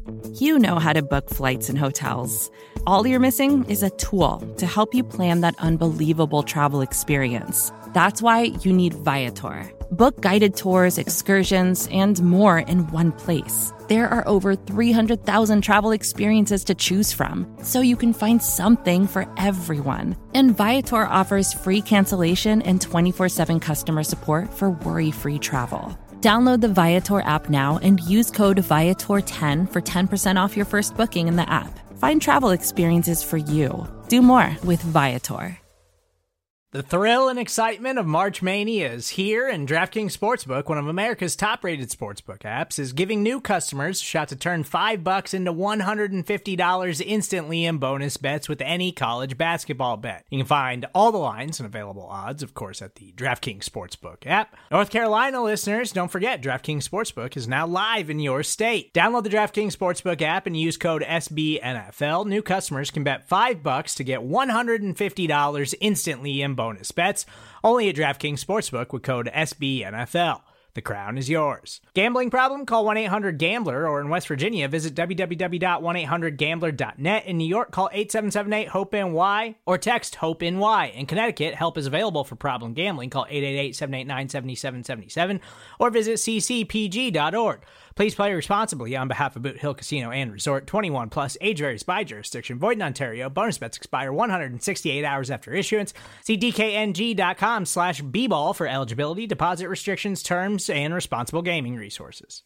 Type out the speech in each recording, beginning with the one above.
You know how to book flights and hotels. All you're missing is a tool to help you plan that unbelievable travel experience. That's why you need Viator. Book guided tours, excursions, and more in one place. There are over 300,000 travel experiences to choose from, so you can find something for everyone. And Viator offers free cancellation and 24/7 customer support for worry-free travel. Download the Viator app now and use code Viator10 for 10% off your first booking in the app. Find travel experiences for you. Do more with Viator. The thrill and excitement of March Mania is here, and DraftKings Sportsbook, one of America's top-rated sportsbook apps, is giving new customers a shot to turn $5 into $150 instantly in bonus bets with any college basketball bet. You can find all the lines and available odds, of course, at the DraftKings Sportsbook app. North Carolina listeners, don't forget, DraftKings Sportsbook is now live in your state. Download the DraftKings Sportsbook app and use code SBNFL. New customers can bet $5 to get $150 instantly in bonus bets, only at DraftKings Sportsbook with code SBNFL. The crown is yours. Gambling problem? Call 1-800-GAMBLER, or in West Virginia, visit www.1800gambler.net. In New York, call 8778-HOPE-NY or text HOPE-NY. In Connecticut, help is available for problem gambling. Call 888-789-7777 or visit ccpg.org. Please play responsibly on behalf of Boot Hill Casino and Resort. 21 plus, age varies by jurisdiction. Void in Ontario. Bonus bets expire 168 hours after issuance. See dkng.com/bball for eligibility, deposit restrictions, terms, and responsible gaming resources.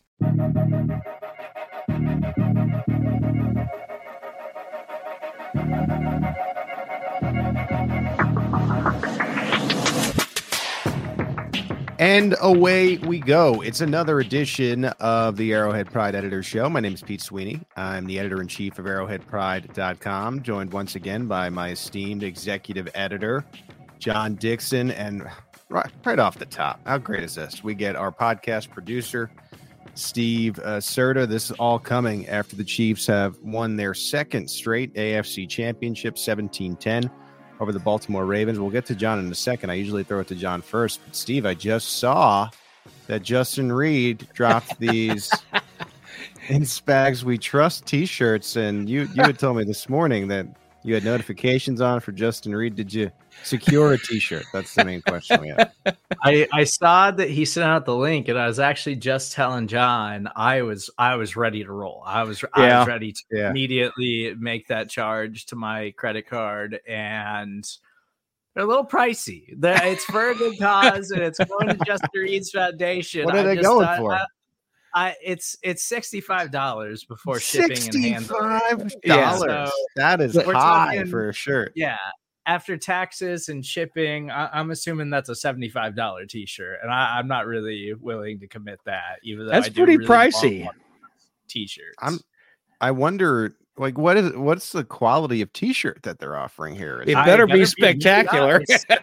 And away we go. It's another edition of the Arrowhead Pride Editor Show. My name is Pete Sweeney. I'm the editor-in-chief of arrowheadpride.com, joined once again by my esteemed executive editor, John Dixon. And right off the top, how great is this? We get our podcast producer, Steve Serta. This is all coming after the Chiefs have won their second straight AFC championship, 17-10. Over the Baltimore Ravens. We'll get to John in a second. I usually throw it to John first. But Steve, I just saw that Justin Reed dropped these In Spags We Trust t-shirts, and you had told me this morning that you had notifications on for Justin Reed. Did you secure a t-shirt? That's the main question we have. I saw that he sent out the link, and I was actually just telling John I was ready to roll. I was ready to immediately make that charge to my credit card, and they're a little pricey. It's for a good cause, and it's going to Justin Reed's Foundation. What are they going for? It's $65 before shipping and handling. $65. That is high for a shirt. Yeah. After taxes and shipping, I'm assuming that's a $75 t-shirt, and I'm not really willing to commit that. Even though that's pretty pricey. T-shirts. I wonder, like, what's the quality of t-shirt that they're offering here? It better be spectacular.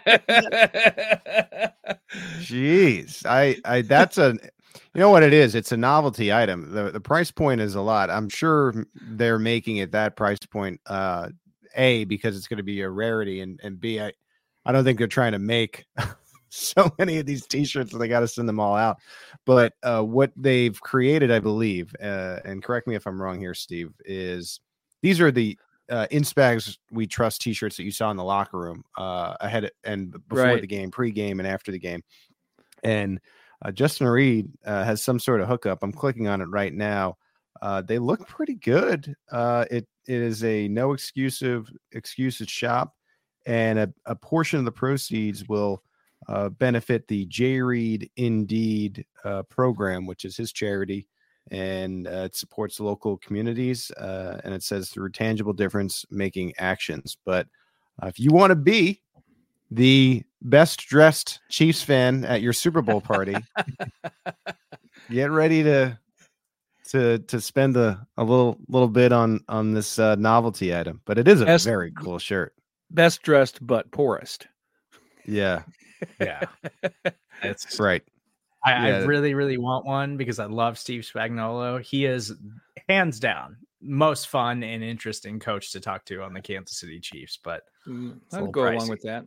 Jeez, I that's a. You know what it is? It's a novelty item. The price point is a lot. I'm sure they're making it that price point, A, because it's going to be a rarity, and B, I don't think they're trying to make so many of these t-shirts that they got to send them all out. But what they've created, I believe, and correct me if I'm wrong here, Steve, is these are the In Spags We Trust t-shirts that you saw in the locker room ahead and before the game, pre-game, and after the game. And Justin Reed has some sort of hookup. I'm clicking on it right now. They look pretty good. It is a no excuses shop, and a portion of the proceeds will benefit the J. Reed Indeed program, which is his charity, and it supports local communities. And it says through tangible difference making actions. But if you want to be the best dressed Chiefs fan at your Super Bowl party, get ready to spend a little bit on this novelty item. But it is a very cool shirt. Best dressed but poorest. Yeah. That's right. I really, really want one because I love Steve Spagnuolo. He is hands down most fun and interesting coach to talk to on the Kansas City Chiefs, but I'll go along with that.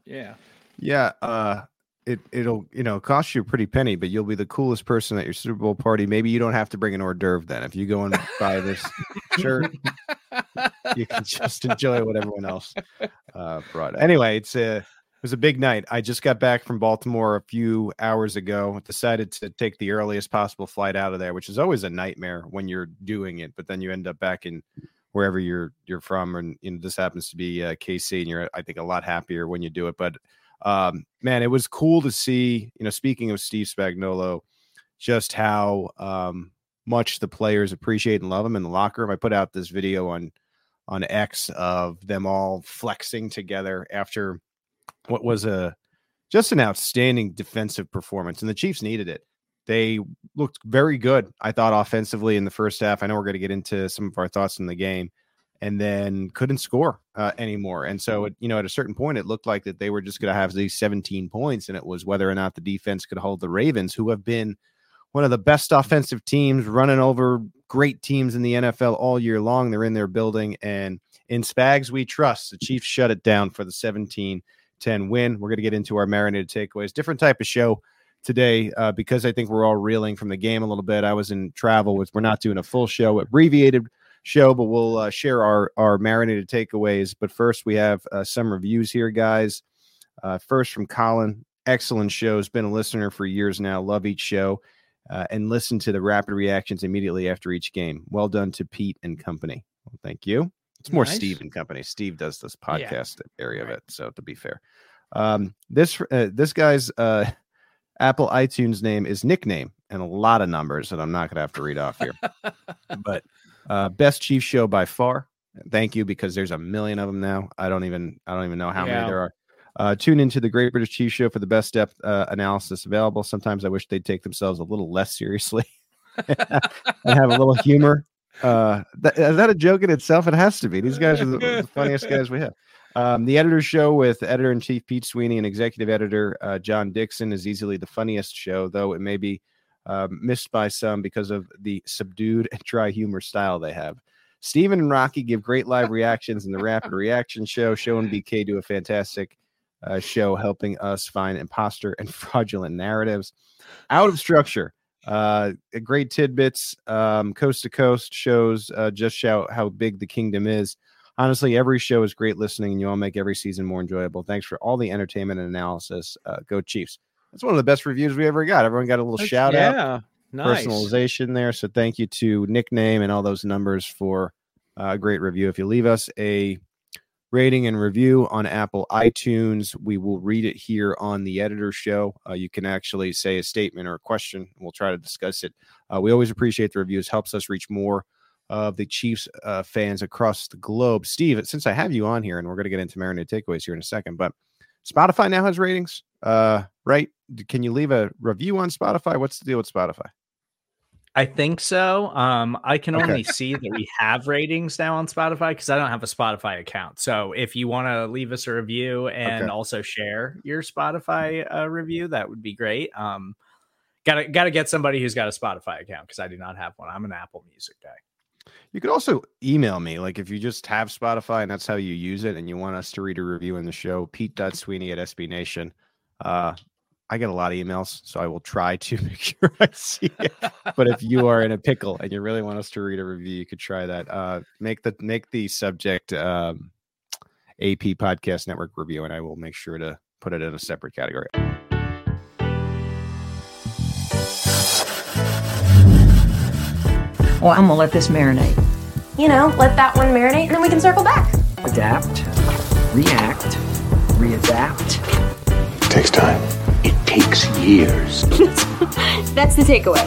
It'll cost you a pretty penny, but you'll be the coolest person at your Super Bowl party. Maybe you don't have to bring an hors d'oeuvre then if you go and buy this shirt. You can just enjoy what everyone else brought. Anyway, it was a big night. I just got back from Baltimore a few hours ago. Decided to take the earliest possible flight out of there, which is always a nightmare when you're doing it. But then you end up back in wherever you're from, and this happens to be KC, and you're, I think, a lot happier when you do it. But man, it was cool to see. Speaking of Steve Spagnuolo, just how much the players appreciate and love him in the locker room. I put out this video on X of them all flexing together after what was just an outstanding defensive performance, and the Chiefs needed it. They looked very good, I thought, offensively in the first half. I know we're going to get into some of our thoughts in the game, and then couldn't score anymore. And so, at a certain point, it looked like that they were just going to have these 17 points, and it was whether or not the defense could hold the Ravens, who have been one of the best offensive teams, running over great teams in the NFL all year long. They're in their building, and in Spags we trust. The Chiefs shut it down for the 17-10 win. We're going to get into our marinated takeaways. Different type of show today because I think we're all reeling from the game a little bit. I was in travel. We're not doing a full show, abbreviated show, but we'll share our marinated takeaways. But first, we have some reviews here, guys. First from Colin. Excellent show. Has been a listener for years now. Love each show. And listen to the rapid reactions immediately after each game. Well done to Pete and company. Well, thank you. It's more nice. Steve and company. Steve does this podcast area of it. So to be fair, this guy's Apple iTunes name is nickname and a lot of numbers that I'm not going to have to read off here. But best Chiefs show by far. Thank you, because there's a million of them now. I don't even know how many there are. Tune into the Great British Chiefs Show for the best depth analysis available. Sometimes I wish they'd take themselves a little less seriously and have a little humor. Is that a joke in itself? It has to be. These guys are the funniest guys we have. The Editor's Show with Editor-in-Chief Pete Sweeney and Executive Editor John Dixon is easily the funniest show, though it may be missed by some because of the subdued and dry humor style they have. Steven and Rocky give great live reactions in the Rapid Reaction Show. Show and BK do a fantastic show helping us find imposter and fraudulent narratives. Out of Structure, great tidbits, coast to coast shows just shout how big the kingdom is. Honestly, every show is great listening, and you all make every season more enjoyable. Thanks for all the entertainment and analysis. Go Chiefs. That's one of the best reviews we ever got. Everyone got a little shout out, nice personalization there. So thank you to Nickname and all those numbers for a great review. If you leave us a rating and review on Apple iTunes, we will read it here on the Editor's Show. You can actually say a statement or a question. We'll try to discuss it. We always appreciate the reviews. Helps us reach more of the Chiefs fans across the globe. Steve, since I have you on here, and we're going to get into marinated takeaways here in a second, but Spotify now has ratings, right? Can you leave a review on Spotify? What's the deal with Spotify? I think so. I can only see that we have ratings now on Spotify because I don't have a Spotify account. So if you want to leave us a review and also share your Spotify review, that would be great. Gotta get somebody who's got a Spotify account because I do not have one. I'm an Apple Music guy. You could also email me, like if you just have Spotify and that's how you use it and you want us to read a review in the show, Pete.Sweeney@SB Nation. I get a lot of emails, so I will try to make sure I see it. But if you are in a pickle and you really want us to read a review, you could try that. Make the subject AP Podcast Network review, and I will make sure to put it in a separate category. Well, I'm gonna let this marinate. Let that one marinate, and then we can circle back. Adapt, react, readapt. It takes time. It takes years. That's the takeaway.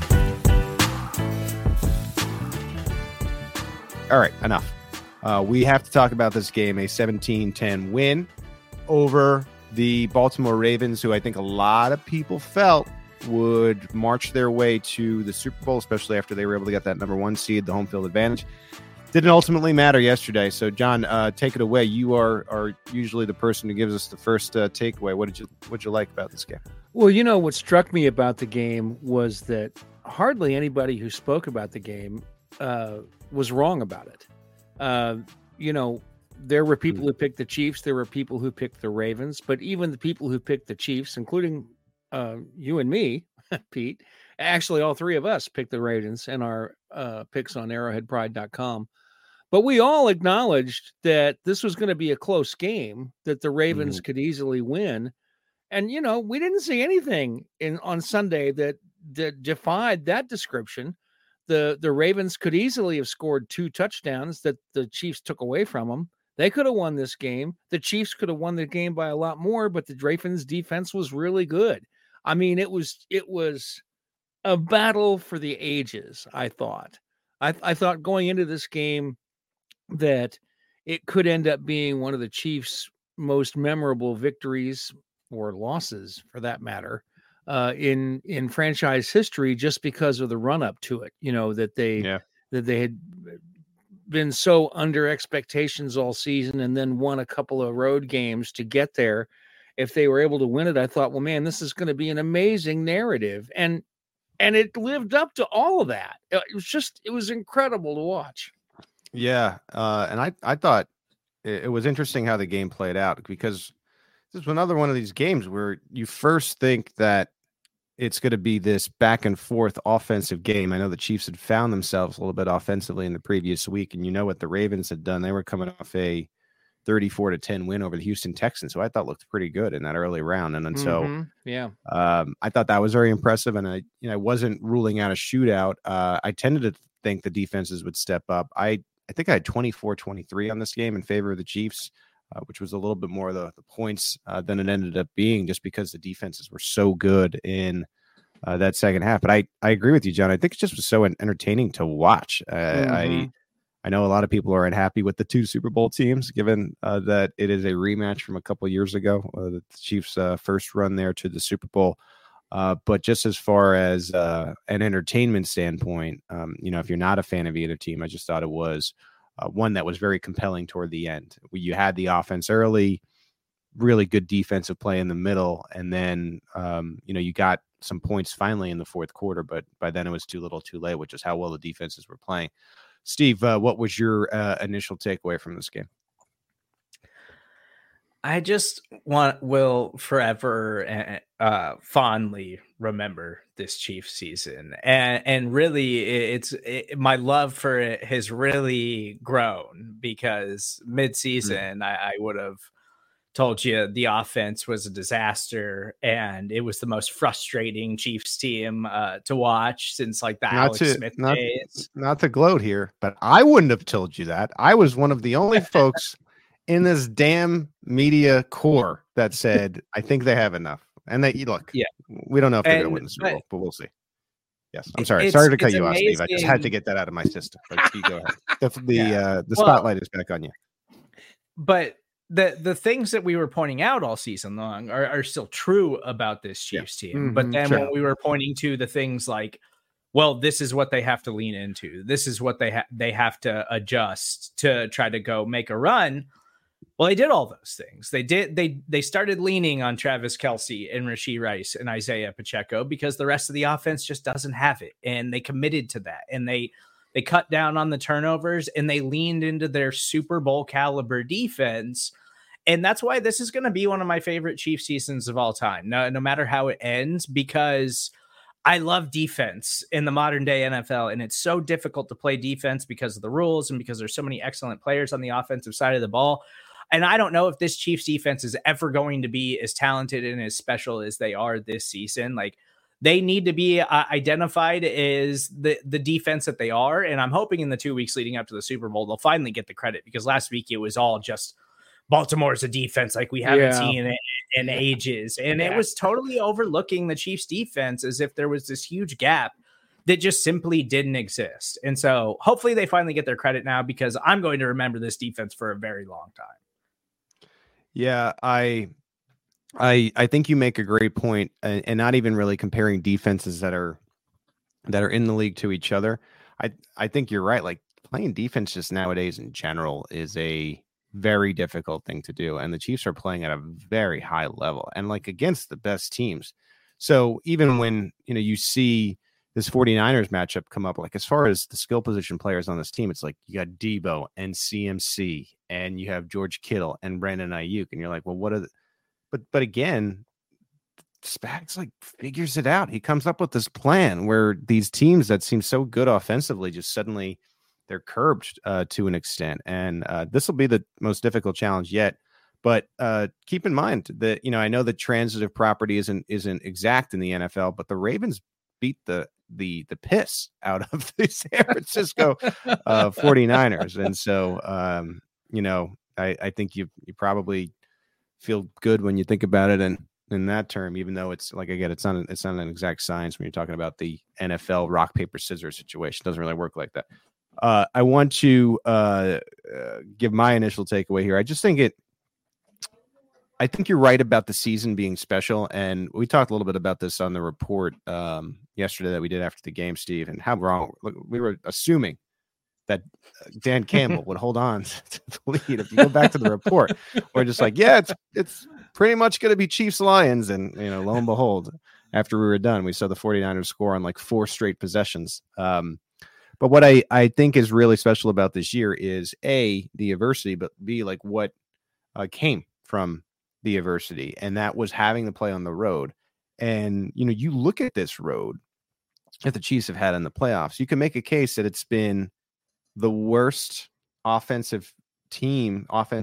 All right, enough. We have to talk about this game, a 17-10 win over the Baltimore Ravens, who I think a lot of people felt would march their way to the Super Bowl, especially after they were able to get that number 1 seed, the home field advantage. Didn't ultimately matter yesterday. So, John, take it away. You are usually the person who gives us the first takeaway. What did you like about this game? Well, what struck me about the game was that hardly anybody who spoke about the game was wrong about it. There were people who picked the Chiefs. There were people who picked the Ravens. But even the people who picked the Chiefs, including you and me, Pete, Actually, all three of us picked the Ravens in our picks on arrowheadpride.com. But we all acknowledged that this was going to be a close game, that the Ravens could easily win. And, you know, we didn't see anything on Sunday that defied that description. The Ravens could easily have scored 2 touchdowns that the Chiefs took away from them. They could have won this game. The Chiefs could have won the game by a lot more, but the Ravens defense was really good. I mean, it was a battle for the ages, I thought. I thought going into this game that it could end up being one of the Chiefs' most memorable victories or losses, for that matter, in franchise history, just because of the run up to it. You know, that they had been so under expectations all season and then won a couple of road games to get there. If they were able to win it, I thought, well, man, this is going to be an amazing narrative. And it lived up to all of that. It was incredible to watch. Yeah. And I thought it was interesting how the game played out, because this was another one of these games where you first think that it's going to be this back and forth offensive game. I know the Chiefs had found themselves a little bit offensively in the previous week, and you know what the Ravens had done. They were coming off a 34-10 win over the Houston Texans, who I thought looked pretty good in that early round. And then I thought that was very impressive. And I wasn't ruling out a shootout. I tended to think the defenses would step up. I think I had 24-23 on this game in favor of the Chiefs, which was a little bit more of the points than it ended up being, just because the defenses were so good in that second half. But I agree with you, John. I think it just was so entertaining to watch. I know a lot of people are unhappy with the 2 Super Bowl teams, given that it is a rematch from a couple of years ago, the Chiefs' first run there to the Super Bowl. But just as far as an entertainment standpoint, if you're not a fan of either team, I just thought it was one that was very compelling toward the end. You had the offense early, really good defensive play in the middle, and then you got some points finally in the fourth quarter, but by then it was too little too late, which is how well the defenses were playing. Steve, what was your initial takeaway from this game? I just will forever fondly remember this Chiefs season, and really, my love for it has really grown, because mid-season I would have told you the offense was a disaster, and it was the most frustrating Chiefs team to watch since like the Alex Smith days. Not to gloat here, but I wouldn't have told you that. I was one of the only folks in this damn media core that said, I think they have enough. And we don't know if they're going to win the Super Bowl, but we'll see. Yes. I'm sorry. Sorry to cut you off, Steve. I just had to get that out of my system. But you go ahead. The spotlight is back on you. But the things that we were pointing out all season long are still true about this Chiefs team. But then when we were pointing to the things like, well, this is what they have to lean into, this is what they have to adjust to try to go make a run. Well, they did all those things. They started leaning on Travis Kelce and Rashee Rice and Isaiah Pacheco, because the rest of the offense just doesn't have it. And they committed to that. And they cut down on the turnovers, and they leaned into their Super Bowl caliber defense. And that's why this is going to be one of my favorite Chiefs seasons of all time, no matter how it ends, because I love defense in the modern day NFL. And it's so difficult to play defense because of the rules and because there's so many excellent players on the offensive side of the ball. And I don't know if this Chiefs defense is ever going to be as talented and as special as they are this season. Like, they need to be identified as the defense that they are. And I'm hoping in the 2 weeks leading up to the Super Bowl, they'll finally get the credit, because last week it was all just Baltimore's a defense like we haven't seen it in ages. And it was totally overlooking the Chiefs defense as if there was this huge gap that just simply didn't exist. And so hopefully they finally get their credit now, because I'm going to remember this defense for a very long time. Yeah, I think you make a great point, and not even really comparing defenses that are in the league to each other. I think you're right. Like, playing defense just nowadays in general is a very difficult thing to do, and the Chiefs are playing at a very high level, and like against the best teams. So even when you see this 49ers matchup come up, like as far as the skill position players on this team, it's like you got Debo and CMC, and you have George Kittle and Brandon Ayuk, and you're like, well, what are but again, Spags like figures it out. He comes up with this plan where these teams that seem so good offensively just suddenly they're curbed to an extent. And this will be the most difficult challenge yet. But keep in mind that, I know that transitive property isn't exact in the NFL, but the Ravens beat the piss out of the San Francisco 49ers. And so, I think you probably feel good when you think about it. And in that term, even though it's like, again, it's not an exact science when you're talking about the NFL rock, paper, scissors situation. It doesn't really work like that. I want to give my initial takeaway here. I think you're right about the season being special. And we talked a little bit about this on the report yesterday that we did after the game, Steve, and how wrong we were assuming that Dan Campbell would hold on to the lead. If you go back to the report, we're just like, yeah, it's pretty much going to be Chiefs Lions. And, lo and behold, after we were done, we saw the 49ers score on like 4 straight possessions. But what I think is really special about this year is A, the adversity, but B, like what came from the adversity. And that was having to play on the road. And, you look at this road that the Chiefs have had in the playoffs, you can make a case that it's been the worst offensive scheme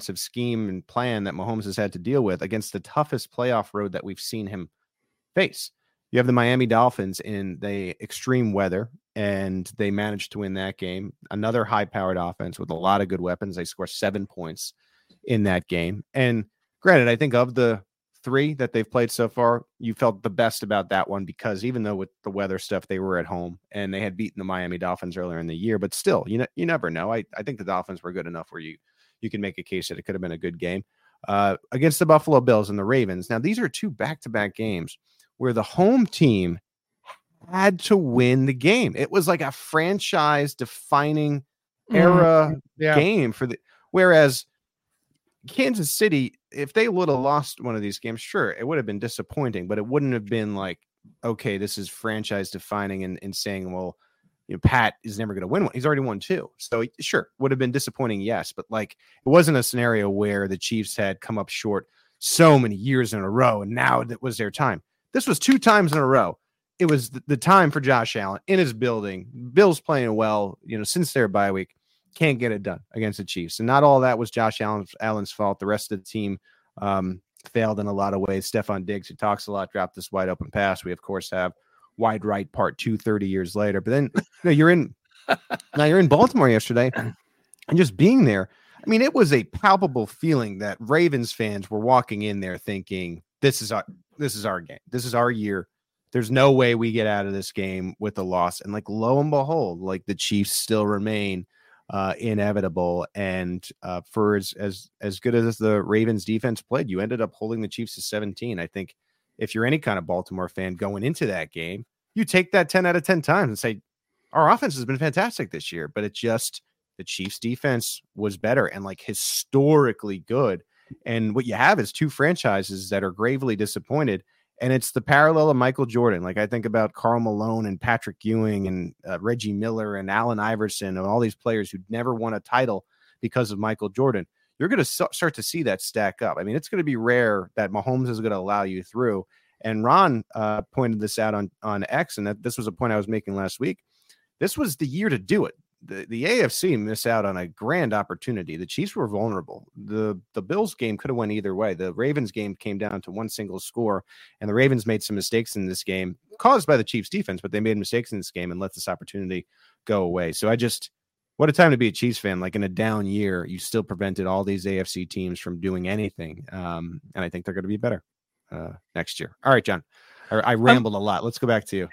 and plan that Mahomes has had to deal with against the toughest playoff road that we've seen him face. You have the Miami Dolphins in the extreme weather, and they managed to win that game. Another high-powered offense with a lot of good weapons. They score 7 points in that game. And granted, I think of the 3 that they've played so far, you felt the best about that one because even though with the weather stuff, they were at home and they had beaten the Miami Dolphins earlier in the year, but still, you never know. I think the Dolphins were good enough where you can make a case that it could have been a good game against the Buffalo Bills and the Ravens. Now, these are 2 back-to-back games where the home team had to win the game. It was like a franchise-defining era game whereas Kansas City, if they would have lost one of these games, sure, it would have been disappointing, but it wouldn't have been like, okay, this is franchise defining and saying, well, Pat is never going to win one. He's already won 2. So sure, would have been disappointing. Yes. But like, it wasn't a scenario where the Chiefs had come up short so many years in a row. And now that was their time. This was 2 times in a row. It was the time for Josh Allen in his building. Bill's playing well, since their bye week. Can't get it done against the Chiefs. And not all that was Josh Allen's fault. The rest of the team failed in a lot of ways. Stephon Diggs, who talks a lot, dropped this wide open pass. We, of course, have wide right part 2 30 years later. But then you're in Baltimore yesterday and just being there. I mean, it was a palpable feeling that Ravens fans were walking in there thinking, this is our game. This is our year. There's no way we get out of this game with a loss. And like, lo and behold, like the Chiefs still remain inevitable. And for as good as the Ravens defense played, you ended up holding the Chiefs to 17. I think if you're any kind of Baltimore fan going into that game, you take that 10 out of 10 times and say, our offense has been fantastic this year, but it just, the Chiefs defense was better and like historically good. And what you have is 2 franchises that are gravely disappointed. And it's the parallel of Michael Jordan. Like I think about Karl Malone and Patrick Ewing and Reggie Miller and Allen Iverson and all these players who never won a title because of Michael Jordan. You're going to start to see that stack up. I mean, it's going to be rare that Mahomes is going to allow you through. And Ron pointed this out on X, and that this was a point I was making last week. This was the year to do it. The AFC missed out on a grand opportunity. The Chiefs were vulnerable. The Bills game could have went either way. The Ravens game came down to 1 single score, and the Ravens made some mistakes in this game caused by the Chiefs defense, but they made mistakes in this game and let this opportunity go away. So what a time to be a Chiefs fan. Like in a down year, you still prevented all these AFC teams from doing anything. And I think they're going to be better next year. All right, John. I rambled a lot. Let's go back to you.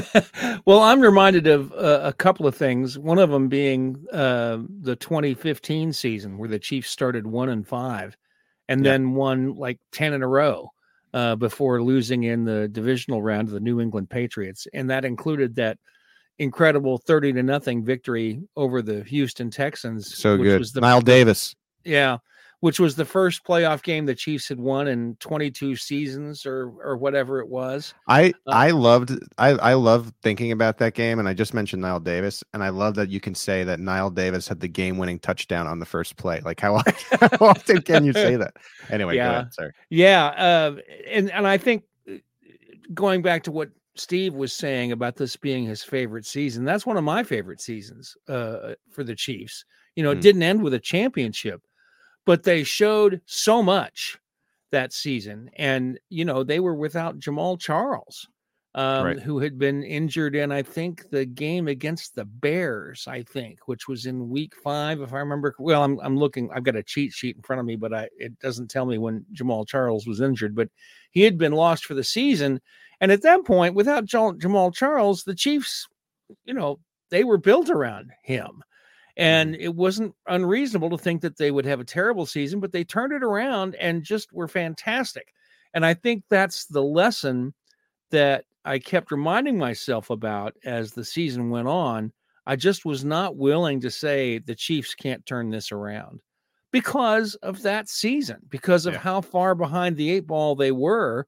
Well, I'm reminded of a couple of things. One of them being the 2015 season where the Chiefs started 1-5 and then won like 10 in a row before losing in the divisional round to the New England Patriots. And that included that incredible 30-0 victory over the Houston Texans. So good. Nile Davis. Yeah. Which was the first playoff game the Chiefs had won in 22 seasons or whatever it was. I loved thinking about that game, and I just mentioned Nile Davis, and I love that you can say that Nile Davis had the game-winning touchdown on the first play. Like how often can you say that? Anyway, go ahead. Sorry. Yeah, and I think going back to what Steve was saying about this being his favorite season, that's one of my favorite seasons for the Chiefs. It didn't end with a championship, but they showed so much that season. And, they were without Jamal Charles, who had been injured in, I think, the game against the Bears, which was in week 5, if I remember. Well, I'm looking, I've got a cheat sheet in front of me, but it doesn't tell me when Jamal Charles was injured, but he had been lost for the season. And at that point, without Jamal Charles, the Chiefs, they were built around him. And it wasn't unreasonable to think that they would have a terrible season, but they turned it around and just were fantastic. And I think that's the lesson that I kept reminding myself about as the season went on. I just was not willing to say the Chiefs can't turn this around because of that season, because of how far behind the 8 ball they were,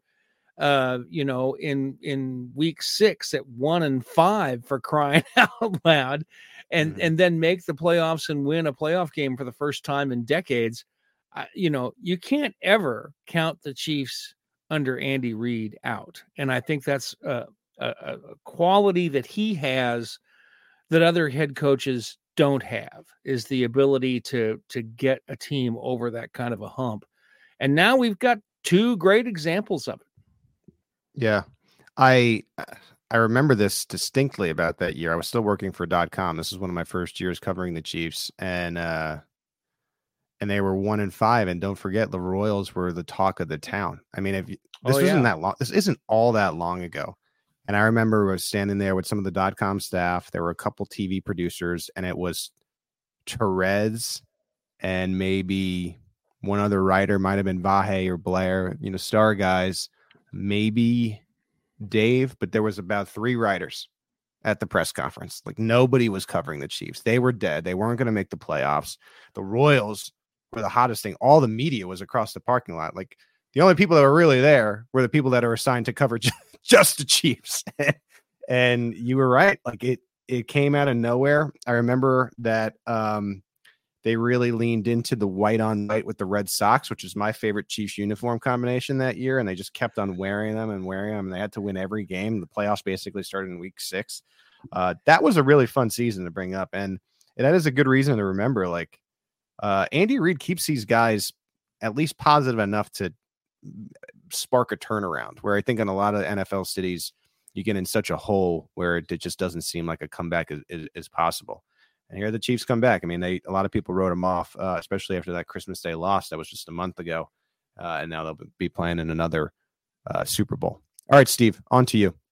in week 6 at 1-5, for crying out loud, and then make the playoffs and win a playoff game for the first time in decades. You can't ever count the Chiefs under Andy Reid out. And I think that's a quality that he has that other head coaches don't have, is the ability to get a team over that kind of a hump. And now we've got 2 great examples of it. Yeah. I remember this distinctly about that year. I was still working for .com. This is one of my first years covering the Chiefs, and they were 1-5. And don't forget, the Royals were the talk of the town. I mean, this isn't that long. This isn't all that long ago. And I remember I was standing there with some of the .com staff. There were a couple TV producers, and it was Terez and maybe one other writer, might have been Vahe or Blair, star guys, maybe Dave, but there was about 3 writers at the press conference. Like, nobody was covering the Chiefs. They were dead. They weren't going to make the playoffs. The Royals were the hottest thing. All the media was across the parking lot. Like, the only people that were really there were the people that are assigned to cover just the Chiefs. And you were right. Like, it came out of nowhere. I remember that they really leaned into the white on white with the Red Sox, which is my favorite Chiefs uniform combination that year. And they just kept on wearing them. And they had to win every game. The playoffs basically started in week 6. That was a really fun season to bring up. And that is a good reason to remember, like, Andy Reid keeps these guys at least positive enough to spark a turnaround, where I think in a lot of NFL cities, you get in such a hole where it just doesn't seem like a comeback is possible. And here the Chiefs come back. I mean, a lot of people wrote them off, especially after that Christmas Day loss. That was just a month ago. And now they'll be playing in another Super Bowl. All right, Steve, on to you.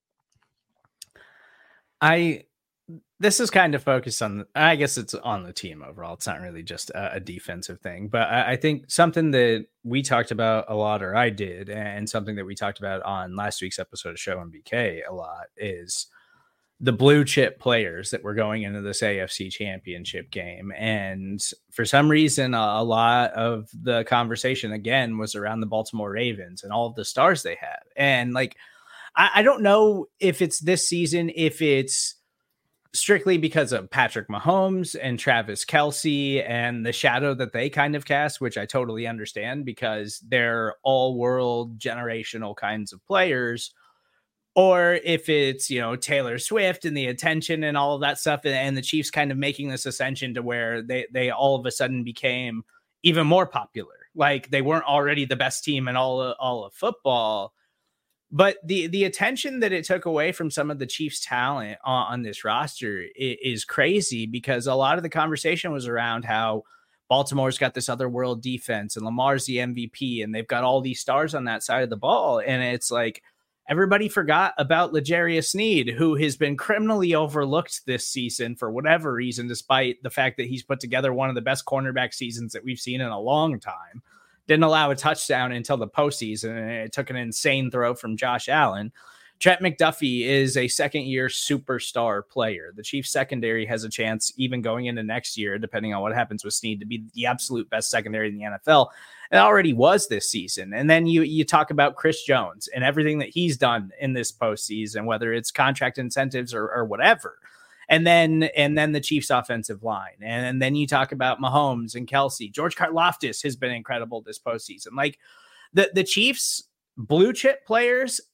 This is kind of focused on, I guess it's on the team overall. It's not really just a defensive thing, but I think something that we talked about a lot, or I did, and something that we talked about on last week's episode of Show MBK a lot, is the blue chip players that were going into this AFC championship game. And for some reason, a lot of the conversation again was around the Baltimore Ravens and all of the stars they have. And like, I don't know if it's this season, if it's strictly because of Patrick Mahomes and Travis Kelce and the shadow that they kind of cast, which I totally understand because they're all world generational kinds of players, or if it's, Taylor Swift and the attention and all of that stuff, and the Chiefs kind of making this ascension to where they all of a sudden became even more popular. Like, they weren't already the best team in all of football, but the attention that it took away from some of the Chiefs' talent on this roster is crazy, because a lot of the conversation was around how Baltimore's got this other world defense and Lamar's the MVP and they've got all these stars on that side of the ball. And it's like, everybody forgot about L'Jarius Sneed, who has been criminally overlooked this season for whatever reason, despite the fact that he's put together one of the best cornerback seasons that we've seen in a long time. Didn't allow a touchdown until the postseason, and it took an insane throw from Josh Allen. Trent McDuffie is a second-year superstar player. The Chiefs secondary has a chance, even going into next year, depending on what happens with Sneed, to be the absolute best secondary in the NFL. It already was this season. And then you talk about Chris Jones and everything that he's done in this postseason, whether it's contract incentives or whatever. And then the Chiefs offensive line. And then you talk about Mahomes and Kelce. George Karlaftis has been incredible this postseason. Like, the Chiefs blue chip players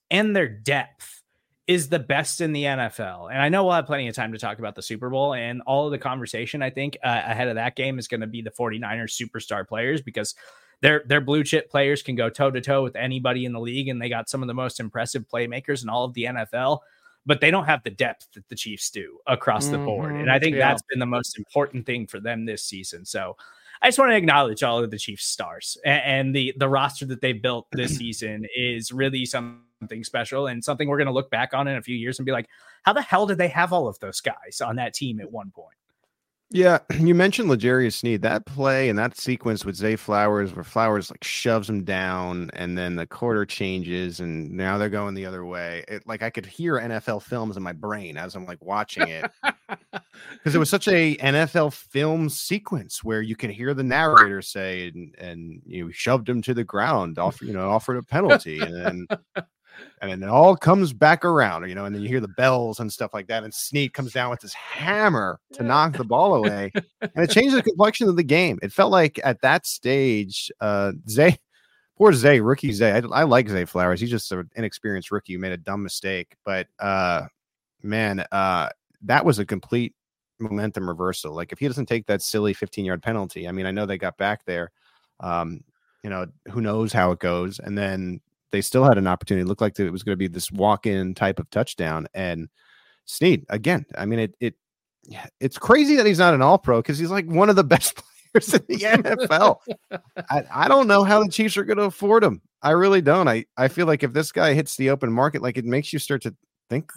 and their depth is the best in the NFL. And I know we'll have plenty of time to talk about the Super Bowl, and all of the conversation, I think, ahead of that game is going to be the 49ers superstar players, because their blue chip players can go toe to toe with anybody in the league. And they got some of the most impressive playmakers in all of the NFL, but they don't have the depth that the Chiefs do across the board. And I think that's been the most important thing for them this season. So I just want to acknowledge all of the Chiefs stars, and the roster that they built this season is really something special, and something we're going to look back on in a few years and be like, how the hell did they have all of those guys on that team at one point? Yeah, you mentioned L'Jarius Sneed. That play and that sequence with Zay Flowers, where Flowers like shoves him down, and then the quarter changes, and now they're going the other way. Like I could hear NFL films in my brain as I'm like watching it, because it was such a NFL film sequence where you can hear the narrator say, and you shoved him to the ground, offered a penalty, and then. And then it all comes back around, and then you hear the bells and stuff like that. And Snead comes down with this hammer to knock the ball away. And it changed the complexion of the game. It felt like at that stage, poor Zay, rookie Zay. I like Zay Flowers. He's just an inexperienced rookie who made a dumb mistake. But, that was a complete momentum reversal. Like if he doesn't take that silly 15-yard penalty, I mean, I know they got back there. Who knows how it goes. And then they still had an opportunity. It looked like it was going to be this walk-in type of touchdown. And Snead, again, I mean, it's crazy that he's not an all-pro, because he's like one of the best players in the NFL. I don't know how the Chiefs are going to afford him. I really don't. I feel like if this guy hits the open market, like it makes you start to think,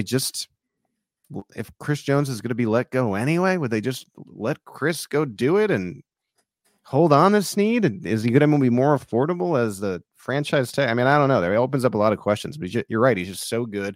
if Chris Jones is going to be let go anyway, would they just let Chris go do it and hold on to Snead? And is he going to be more affordable as the franchise tag? I mean, I don't know. It opens up a lot of questions, but you're right. He's just so good.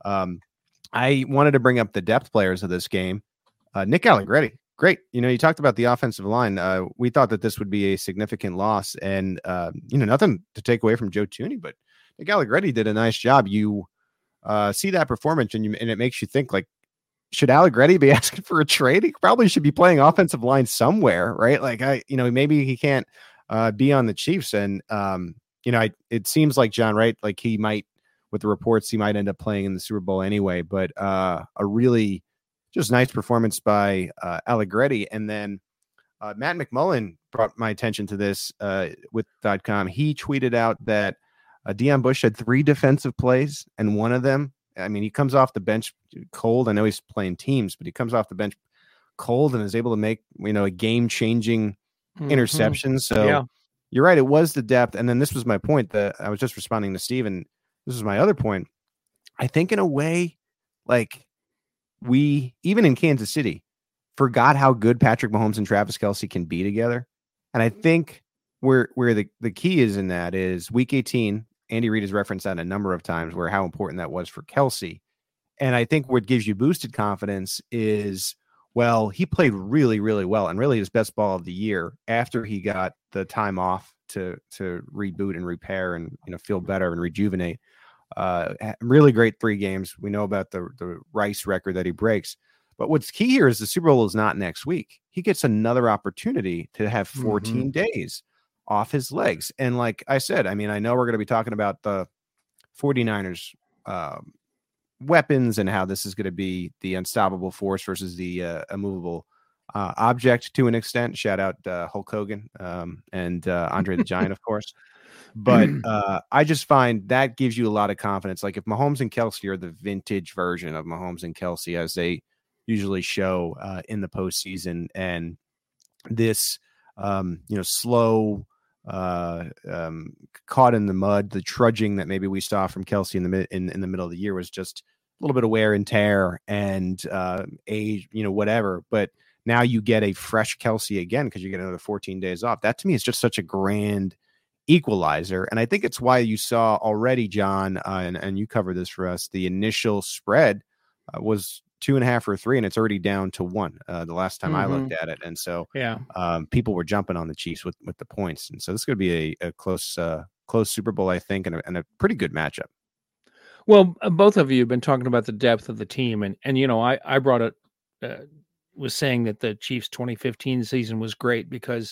I wanted to bring up the depth players of this game. Nick Allegretti, great. You talked about the offensive line. We thought that this would be a significant loss, and nothing to take away from Joe Thuney, but Nick Allegretti did a nice job. You see that performance, and it makes you think, like, should Allegretti be asking for a trade? He probably should be playing offensive line somewhere, right? Like maybe he can't be on the Chiefs. And, it seems like John, right? Like he might, with the reports, he might end up playing in the Super Bowl anyway, but a really just nice performance by Allegretti. And then Matt McMullen brought my attention to this with .com. He tweeted out that Deion Bush had 3 defensive plays, and one of them, I mean, he comes off the bench cold. I know he's playing teams, but he comes off the bench cold and is able to make, a game-changing interception. So you're right. It was the depth. And then this was my point that I was just responding to Steve, and this is my other point. I think in a way, like we, even in Kansas City, forgot how good Patrick Mahomes and Travis Kelce can be together. And I think where the key is in that is week 18, Andy Reid has referenced that a number of times, where how important that was for Kelce. And I think what gives you boosted confidence is, well, he played really, really well, and really his best ball of the year after he got the time off to reboot and repair and feel better and rejuvenate. Really great 3 games. We know about the Rice record that he breaks. But what's key here is the Super Bowl is not next week. He gets another opportunity to have 14 days off his legs. And like I said, I mean, I know we're going to be talking about the 49ers weapons and how this is going to be the unstoppable force versus the immovable object to an extent. Shout out Hulk Hogan and Andre the Giant, of course. But I just find that gives you a lot of confidence. Like if Mahomes and Kelce are the vintage version of Mahomes and Kelce, as they usually show in the postseason, and this, slow, caught in the mud, the trudging that maybe we saw from Kelce in the middle of the year was just a little bit of wear and tear and age, whatever. But now you get a fresh Kelce again because you get another 14 days off. That to me is just such a grand equalizer. And I think it's why you saw already, John, and you covered this for us, the initial spread was 2.5 or 3, and it's already down to 1 the last time I looked at it. And so people were jumping on the Chiefs with the points. And so this is going to be a close Super Bowl, I think, and a pretty good matchup. Well, both of you have been talking about the depth of the team. And I brought it, was saying that the Chiefs 2015 season was great because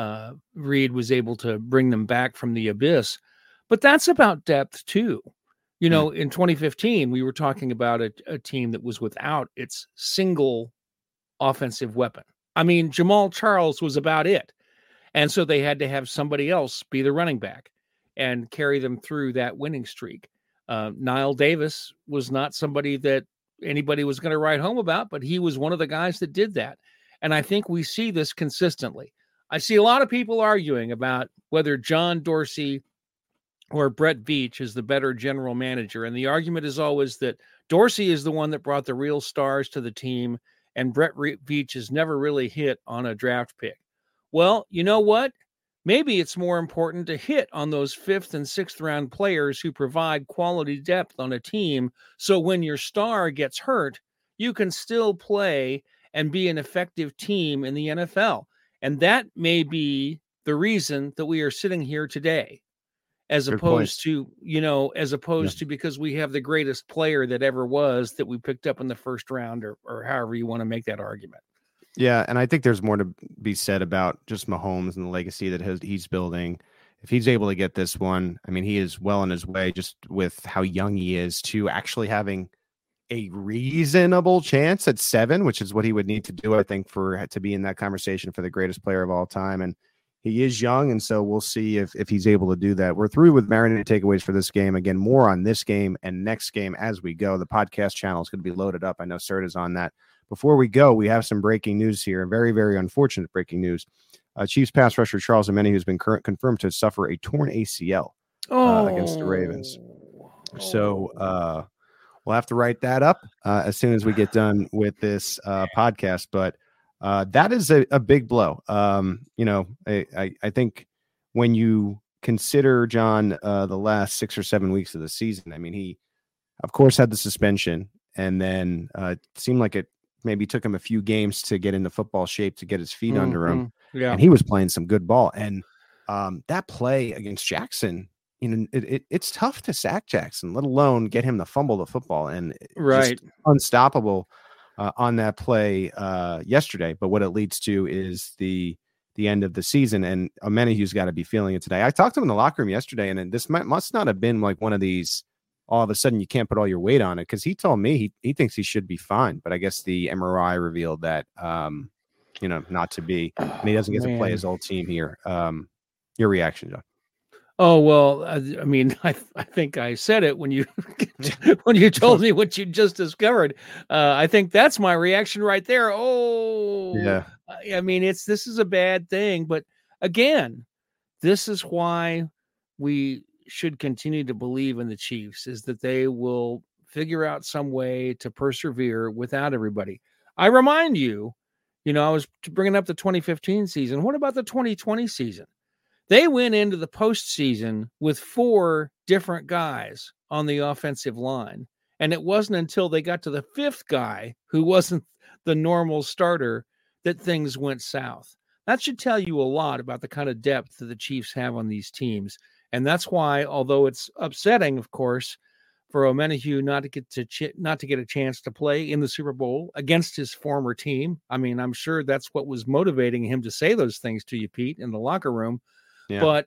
Reid was able to bring them back from the abyss. But that's about depth too. You know, in 2015, we were talking about a team that was without its single offensive weapon. I mean, Jamal Charles was about it. And so they had to have somebody else be the running back and carry them through that winning streak. Niall Davis was not somebody that anybody was going to write home about, but he was one of the guys that did that. And I think we see this consistently. I see a lot of people arguing about whether John Dorsey or Brett Veach is the better general manager. And the argument is always that Dorsey is the one that brought the real stars to the team, and Brett Veach has never really hit on a draft pick. Well, you know what? Maybe it's more important to hit on those 5th and 6th round players who provide quality depth on a team. So when your star gets hurt, you can still play and be an effective team in the NFL. And that may be the reason that we are sitting here today, as opposed to because we have the greatest player that ever was that we picked up in the first round, or however you want to make that argument. Yeah, and I think there's more to be said about just Mahomes and the legacy that he's building. If he's able to get this one, I mean, he is well on his way just with how young he is to actually having a reasonable chance at 7, which is what he would need to do, I think, to be in that conversation for the greatest player of all time. And he is young, and so we'll see if he's able to do that. We're through with marinated takeaways for this game. Again, more on this game and next game as we go. The podcast channel is going to be loaded up. I know Sert is on that. Before we go, we have some breaking news here. Very, very unfortunate breaking news. Chiefs pass rusher Charles Omenihu has been confirmed to suffer a torn ACL against the Ravens. So we'll have to write that up as soon as we get done with this podcast. But that is a big blow. I think when you consider, John, the last 6 or 7 weeks of the season, I mean, he, of course, had the suspension, and then it seemed like it maybe took him a few games to get into football shape, to get his feet under him. Yeah. And he was playing some good ball. And that play against Jackson, it's tough to sack Jackson, let alone get him to fumble the football. And just unstoppable on that play yesterday. But what it leads to is the end of the season. And Omenihu's got to be feeling it today. I talked to him in the locker room yesterday, and this must not have been like one of these, all of a sudden you can't put all your weight on it, because he told me he thinks he should be fine. But I guess the MRI revealed that, not to be. And he doesn't get to play his old team here. Your reaction, John? Oh, well, I mean, I think I said it when you when you told me what you just discovered. I think that's my reaction right there. Oh, yeah. I mean, this is a bad thing. But again, this is why we should continue to believe in the Chiefs, is that they will figure out some way to persevere without everybody. I remind you, I was bringing up the 2015 season. What about the 2020 season? They went into the postseason with 4 different guys on the offensive line. And it wasn't until they got to the 5th guy, who wasn't the normal starter, that things went south. That should tell you a lot about the kind of depth that the Chiefs have on these teams. And that's why, although it's upsetting, of course, for Omenihu not to get a chance to play in the Super Bowl against his former team. I mean, I'm sure that's what was motivating him to say those things to you, Pete, in the locker room. Yeah. But,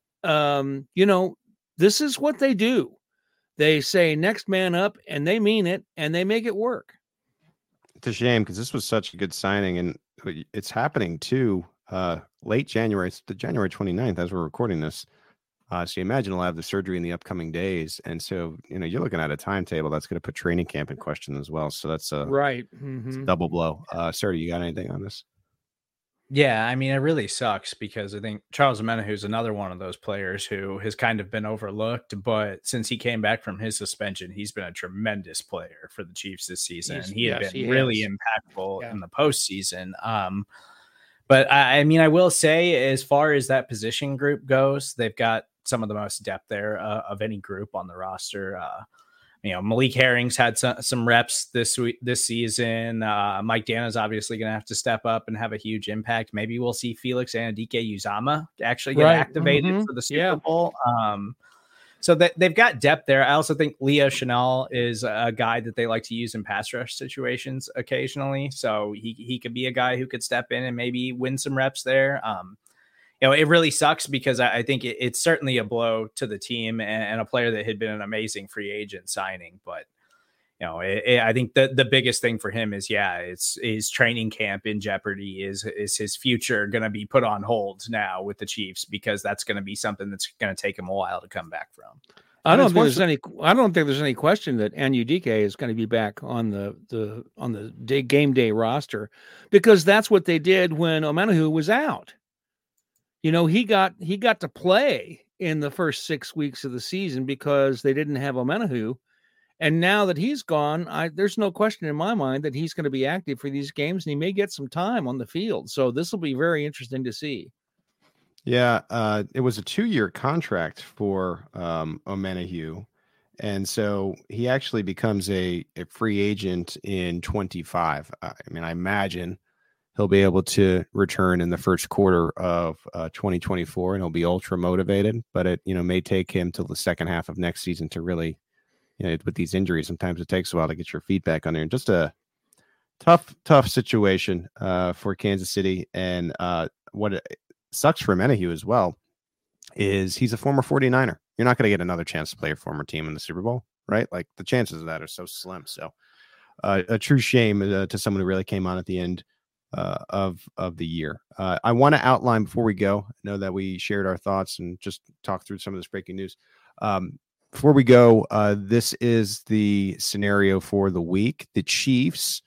this is what they do. They say next man up, and they mean it, and they make it work. It's a shame, because this was such a good signing, and it's happening too late January. It's the January 29th as we're recording this. So you imagine he'll have the surgery in the upcoming days. And so, you're looking at a timetable that's going to put training camp in question as well. So that's it's a double blow. Sir, you got anything on this? Yeah, I mean, it really sucks, because I think Charles Omenihu is another one of those players who has kind of been overlooked. But since he came back from his suspension, he's been a tremendous player for the Chiefs this season. He had been really impactful in the postseason. But I mean, I will say, as far as that position group goes, they've got some of the most depth there of any group on the roster. Malik Herring's had some reps this season. Mike Dana's obviously going to have to step up and have a huge impact. Maybe we'll see Felix Anudike-Uzomah actually get activated for the Super Bowl. So they've got depth there. I also think Leo Chenal is a guy that they like to use in pass rush situations occasionally. So he could be a guy who could step in and maybe win some reps there. it really sucks because I think it's certainly a blow to the team and a player that had been an amazing free agent signing. But, I think the biggest thing for him is, it's his training camp in jeopardy. Is his future going to be put on hold now with the Chiefs, because that's going to be something that's going to take him a while to come back from. I don't think there's any question that Anyudike is going to be back on the game day roster, because that's what they did when Omenihu was out. He got to play in the first 6 weeks of the season because they didn't have Omenihu. And now that he's gone, there's no question in my mind that he's going to be active for these games, and he may get some time on the field. So this will be very interesting to see. Yeah, it was a 2-year contract for Omenihu, and so he actually becomes a free agent in 25. I imagine he'll be able to return in the first quarter of 2024, and he'll be ultra motivated. But it may take him till the second half of next season to really, with these injuries, sometimes it takes a while to get your feet back on there. And just a tough situation for Kansas City, and what sucks for Omenihu as well is he's a former 49er. You're not going to get another chance to play your former team in the Super Bowl, right? Like, the chances of that are so slim. So a true shame to someone who really came on at the end of the year. I want to outline before we go. I know that we shared our thoughts and just talked through some of this breaking news. Before we go, this is the scenario for the week. The Chiefs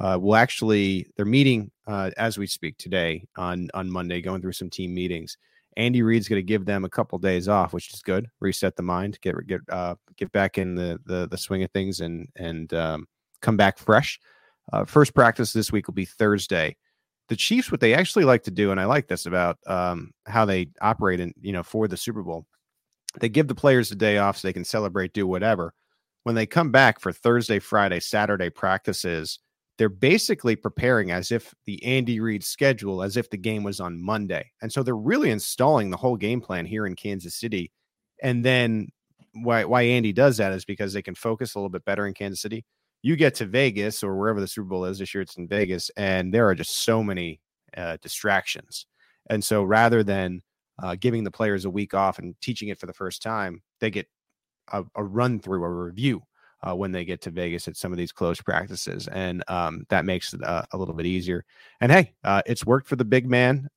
they're meeting as we speak today on Monday, going through some team meetings. Andy Reid's going to give them a couple days off, which is good. Reset the mind, get back in the swing of things, and come back fresh. First practice this week will be Thursday. The Chiefs, what they actually like to do, and I like this about how they operate for the Super Bowl, they give the players a day off so they can celebrate, do whatever. When they come back for Thursday, Friday, Saturday practices, they're basically preparing as if the Andy Reid schedule, as if the game was on Monday. And so they're really installing the whole game plan here in Kansas City. And then why Andy does that is because they can focus a little bit better in Kansas City. You get to Vegas or wherever the Super Bowl is this year, it's in Vegas, and there are just so many distractions. And so rather than giving the players a week off and teaching it for the first time, they get a run through, a review when they get to Vegas at some of these close practices. And that makes it a little bit easier. And hey, it's worked for the big man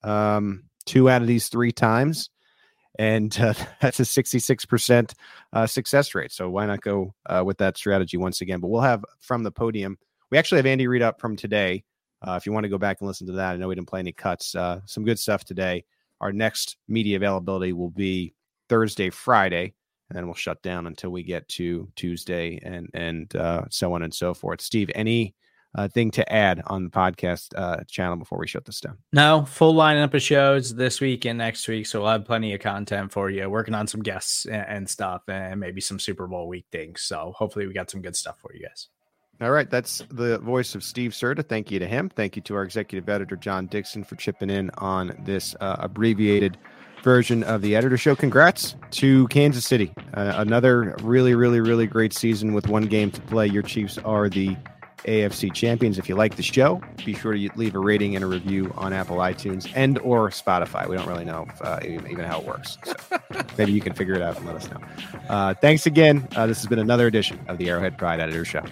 2 out of these 3 times. And that's a 66% success rate. So why not go with that strategy once again? But we'll have from the podium, we actually have Andy Reid up from today. If you want to go back and listen to that, I know we didn't play any cuts. Some good stuff today. Our next media availability will be Thursday, Friday, and then we'll shut down until we get to Tuesday and so on and so forth. Steve, any thing to add on the podcast channel before we shut this down? No, full lineup of shows this week and next week, so we'll have plenty of content for you. Working on some guests and stuff, and maybe some Super Bowl week things. So hopefully we got some good stuff for you guys. All right, that's the voice of Steve Serda. Thank you to him. Thank you to our executive editor, John Dixon, for chipping in on this abbreviated version of the Editor Show. Congrats to Kansas City. Another really, really, really great season with one game to play. Your Chiefs are the AFC champions. If you like the show, be sure to leave a rating and a review on Apple iTunes and or Spotify. We don't really know even how it works. So maybe you can figure it out and let us know. Thanks again. This has been another edition of the Arrowhead Pride Editor Show.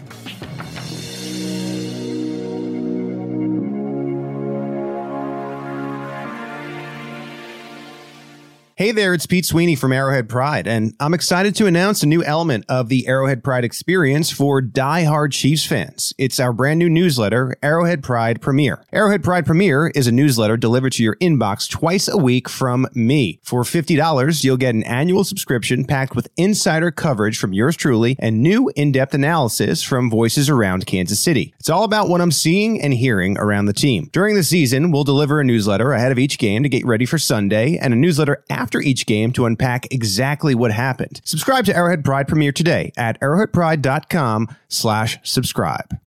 Hey there, it's Pete Sweeney from Arrowhead Pride, and I'm excited to announce a new element of the Arrowhead Pride experience for die-hard Chiefs fans. It's our brand new newsletter, Arrowhead Pride Premier. Arrowhead Pride Premier is a newsletter delivered to your inbox twice a week from me. For $50, you'll get an annual subscription packed with insider coverage from yours truly and new in-depth analysis from voices around Kansas City. It's all about what I'm seeing and hearing around the team. During the season, we'll deliver a newsletter ahead of each game to get ready for Sunday, and a newsletter after each game to unpack exactly what happened. Subscribe to Arrowhead Pride Premier today at arrowheadpride.com/subscribe.